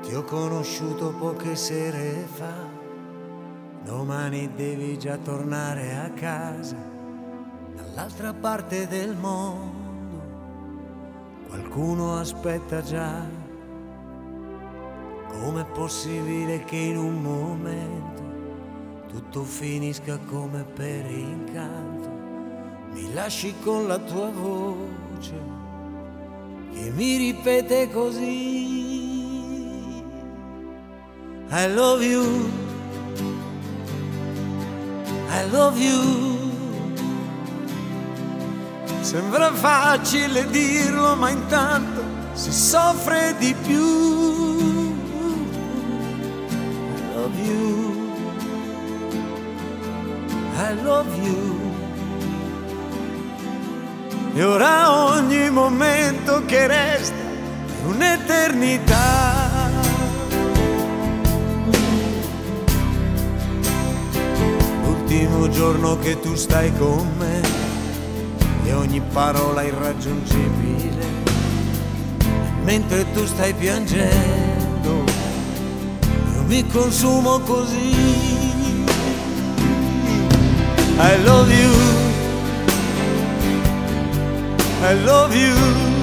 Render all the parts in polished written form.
Ti ho conosciuto poche sere fa, domani devi già tornare a casa, dall'altra parte del mondo, qualcuno aspetta già. Com'è possibile che in un momento tutto finisca come per incanto? Mi lasci con la tua voce che mi ripete così: I love you, I love you. Sembra facile dirlo, ma intanto si soffre di più. I love you, I love you. E ora ogni momento che resta è un'eternità. L'ultimo giorno che tu stai con me e ogni parola irraggiungibile, mentre tu stai piangendo io mi consumo così. I love you, I love you.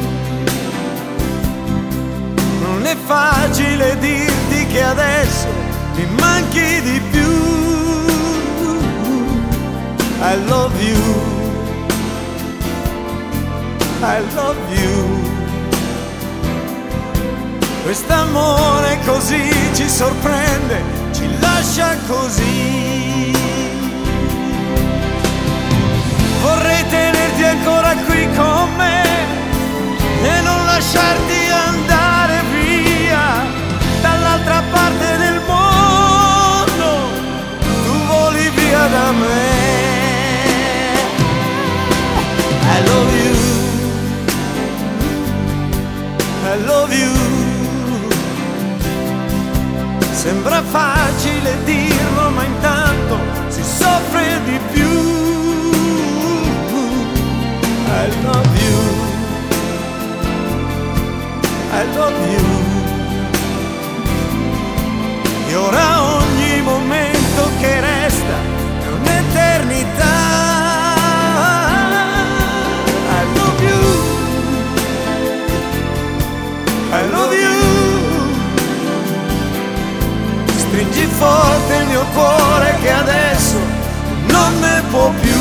Non è facile dirti che adesso mi manchi di più. I love you, I love you. Quest'amore così ci sorprende, ci lascia così. Vorrei tenerti ancora qui con me e non lasciarti andare via dall'altra parte del mondo. Tu voli via da me. I love you, I love you. Sembra facile dirlo, ma intanto si soffre di più. I love you, I love you. E ora ogni momento che resta è un'eternità. I love you. Stringi forte il mio cuore che adesso non ne può più.